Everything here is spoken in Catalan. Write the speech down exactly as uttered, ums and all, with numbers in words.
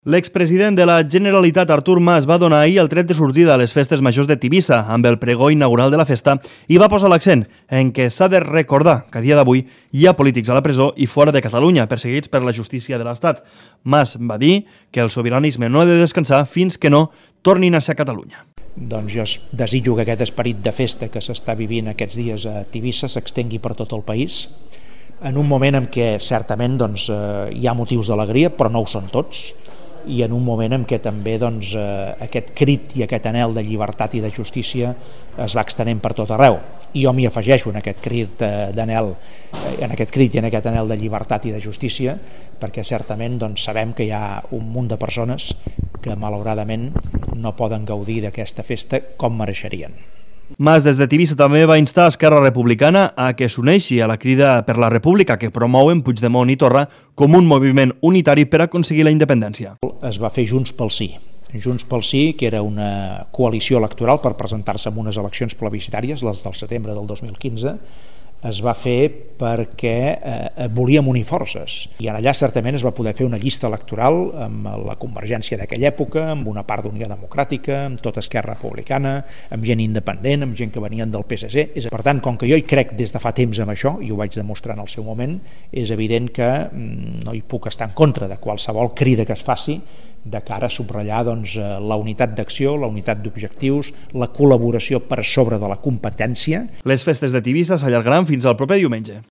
L'expresident de la Generalitat, Artur Mas, va donar ahir el tret de sortida a les festes majors de Tivissa amb el pregó inaugural de la festa i va posar l'accent en què s'ha de recordar que a dia d'avui hi ha polítics a la presó i fora de Catalunya, perseguits per la justícia de l'Estat. Mas va dir que el sobiranisme no ha de descansar fins que no tornin a ser a Catalunya. Doncs jo desitjo que aquest esperit de festa que s'està vivint aquests dies a Tivissa s'extengui per tot el país, en un moment en què certament doncs, eh, hi ha motius d'alegria, però no ho són tots, i en un moment en què també doncs, eh, aquest crit i aquest anhel de llibertat i de justícia es va extenent per tot arreu. I jo m'hi afegeixo en aquest crit eh, d'anhel, eh, en aquest crit i en aquest anhel de llibertat i de justícia, perquè certament doncs, sabem que hi ha un munt de persones que malauradament no poden gaudir d'aquesta festa com mereixerien. Mas des de Tivissa també va instar Esquerra Republicana a que s'uneixi a la Crida per la República que promouen Puigdemont i Torra com un moviment unitari per aconseguir la independència. Es va fer Junts pel Sí. Junts pel Sí, que era una coalició electoral per presentar-se en unes eleccions plebiscitàries, les del setembre del dos mil quinze, es va fer perquè eh, volíem unir forces. I allà certament es va poder fer una llista electoral amb la Convergència d'aquella època, amb una part d'Unió Democràtica, amb tota Esquerra Republicana, amb gent independent, amb gent que venien del P S C. Per tant, com que jo hi crec des de fa temps en això, i ho vaig demostrar en el seu moment, és evident que no hi puc estar en contra de qualsevol crida que es faci de cara a subratllar doncs, la unitat d'acció, la unitat d'objectius, la col·laboració per sobre de la competència. Les festes de Tivissa s'allargaran fins al proper diumenge.